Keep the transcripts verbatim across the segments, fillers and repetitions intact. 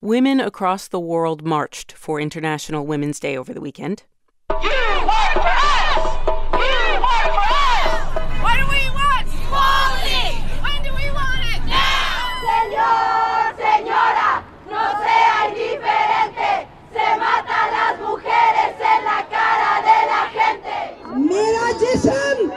women across the world marched for International Women's Day over the weekend. You work for us! You work for us! What do we want? Equality! When do we want it? Now! Señor, señora, no sea indiferente. Se matan las mujeres en la cara de la gente. Mera Jason!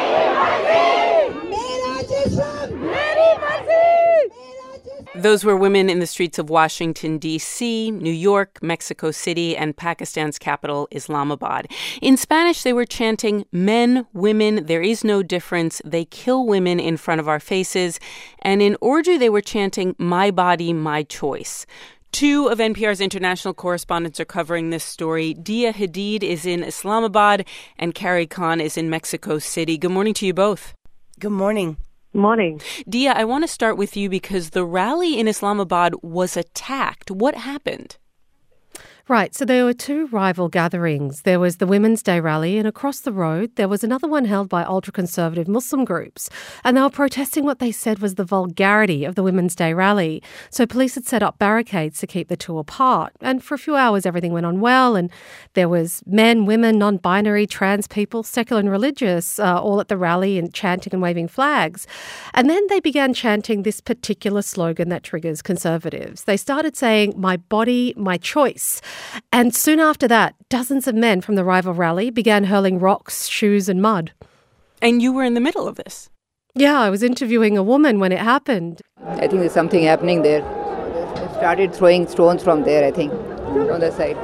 Mera Jason! Mera Jason! Those were women in the streets of Washington, D C, New York, Mexico City, and Pakistan's capital, Islamabad. In Spanish, they were chanting, "Men, women, there is no difference. They kill women in front of our faces." And in Urdu, they were chanting, "My body, my choice." Two of N P R's international correspondents are covering this story. Dia Hadid is in Islamabad and Carrie Khan is in Mexico City. Good morning to you both. Good morning. Morning. Dia, I want to start with you because the rally in Islamabad was attacked. What happened? Right, so there were two rival gatherings. There was the Women's Day rally, and across the road there was another one held by ultra-conservative Muslim groups. And they were protesting what they said was the vulgarity of the Women's Day rally. So police had set up barricades to keep the two apart. And for a few hours everything went on well, and there was men, women, non-binary, trans people, secular and religious, uh, all at the rally and chanting and waving flags. And then they began chanting this particular slogan that triggers conservatives. They started saying, "My body, my choice." And soon after that, dozens of men from the rival rally began hurling rocks, shoes and mud. And you were in the middle of this? Yeah, I was interviewing a woman when it happened. I think there's something happening there. They started throwing stones from there, I think, on the side.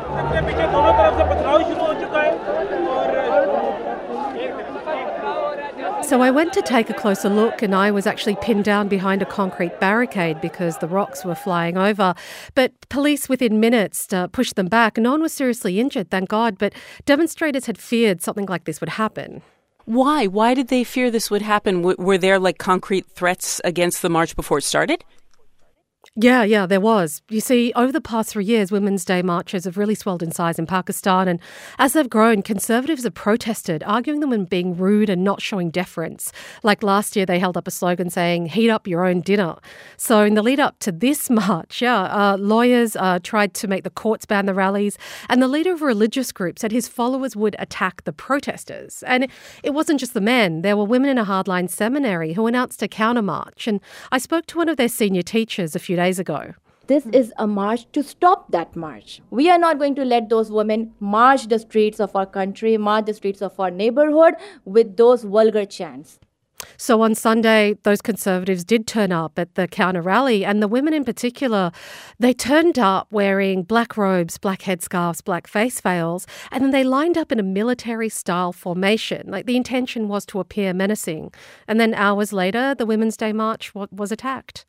So I went to take a closer look, and I was actually pinned down behind a concrete barricade because the rocks were flying over. But police within minutes uh, pushed them back. No one was seriously injured, thank God, but demonstrators had feared something like this would happen. Why? Why did they fear this would happen? W- were there like concrete threats against the march before it started? Yeah, yeah, there was. You see, over the past three years, Women's Day marches have really swelled in size in Pakistan. And as they've grown, conservatives have protested, arguing them in being rude and not showing deference. Like last year, they held up a slogan saying, "Heat up your own dinner." So in the lead up to this march, yeah, uh, lawyers uh, tried to make the courts ban the rallies. And the leader of a religious group said his followers would attack the protesters. And it, it wasn't just the men. There were women in a hardline seminary who announced a countermarch. And I spoke to one of their senior teachers a few days ago. This is a march to stop that march. We are not going to let those women march the streets of our country, march the streets of our neighborhood with those vulgar chants. So on Sunday, those conservatives did turn up at the counter rally, and the women in particular, they turned up wearing black robes, black headscarves, black face veils, and then they lined up in a military-style formation. Like the intention was to appear menacing. And then hours later, the Women's Day march w- was attacked.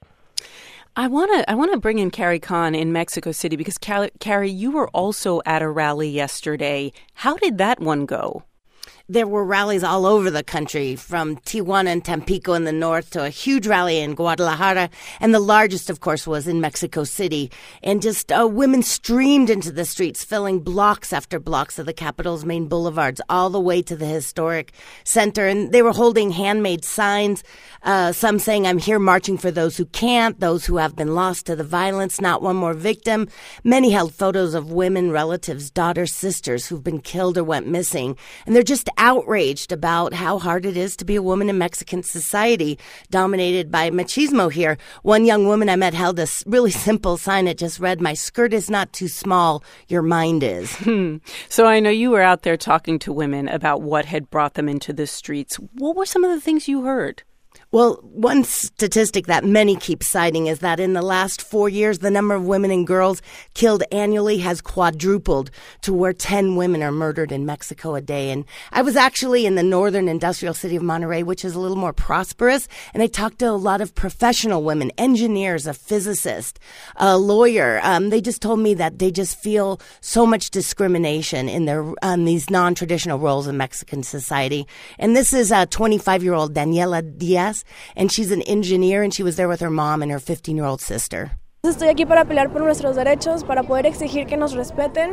I want to I want to bring in Carrie Khan in Mexico City because, Carrie, you were also at a rally yesterday. How did that one go? There were rallies all over the country, from Tijuana and Tampico in the north to a huge rally in Guadalajara. And the largest, of course, was in Mexico City. And just uh, women streamed into the streets, filling blocks after blocks of the capital's main boulevards, all the way to the historic center. And they were holding handmade signs, uh, some saying, "I'm here marching for those who can't, those who have been lost to the violence, not one more victim." Many held photos of women, relatives, daughters, sisters who've been killed or went missing. And they're just outraged about how hard it is to be a woman in Mexican society, dominated by machismo here. One young woman I met held a really simple sign that just read, "My skirt is not too small, your mind is." Hmm. So I know you were out there talking to women about what had brought them into the streets. What were some of the things you heard? Well, one statistic that many keep citing is that in the last four years, the number of women and girls killed annually has quadrupled to where ten women are murdered in Mexico a day. And I was actually in the northern industrial city of Monterrey, which is a little more prosperous, and I talked to a lot of professional women, engineers, a physicist, a lawyer. Um, they just told me that they just feel so much discrimination in their um, these non-traditional roles in Mexican society. And this is a twenty-five-year-old Daniela Diaz, and she's an engineer, and she was there with her mom and her fifteen-year-old sister. Estoy aquí para pelear por nuestros derechos, para poder exigir que nos respeten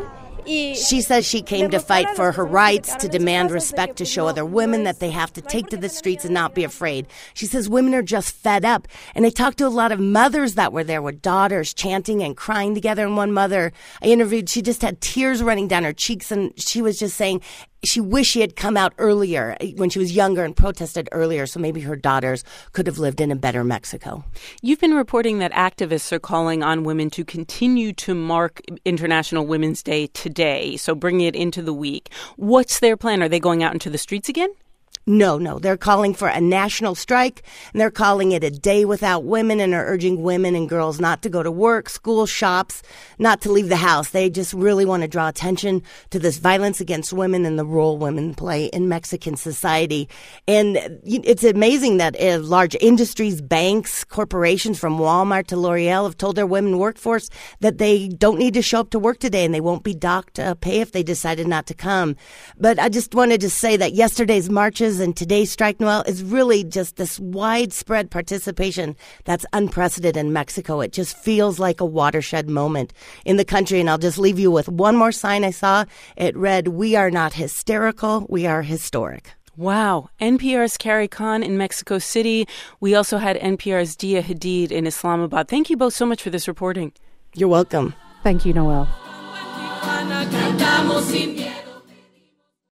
She says she came to fight for her rights, to demand respect, to show other women that they have to take to the streets and not be afraid. She says women are just fed up. And I talked to a lot of mothers that were there with daughters chanting and crying together. And one mother I interviewed, she just had tears running down her cheeks, and she was just saying she wished she had come out earlier when she was younger and protested earlier, so maybe her daughters could have lived in a better Mexico. You've been reporting that activists are calling on women to continue to mark International Women's Day today, so bringing it into the week. What's their plan? Are they going out into the streets again? No, no. They're calling for a national strike, and they're calling it a day without women, and are urging women and girls not to go to work, school, shops, not to leave the house. They just really want to draw attention to this violence against women and the role women play in Mexican society. And it's amazing that uh, large industries, banks, corporations from Walmart to L'Oreal have told their women workforce that they don't need to show up to work today, and they won't be docked uh, pay if they decided not to come. But I just wanted to say that yesterday's marches and today's strike, Noel, is really just this widespread participation that's unprecedented in Mexico. It just feels like a watershed moment in the country. And I'll just leave you with one more sign I saw. It read, "We are not hysterical, we are historic." Wow. N P R's Carrie Kahn in Mexico City. We also had N P R's Dia Hadid in Islamabad. Thank you both so much for this reporting. You're welcome. Thank you, Noel.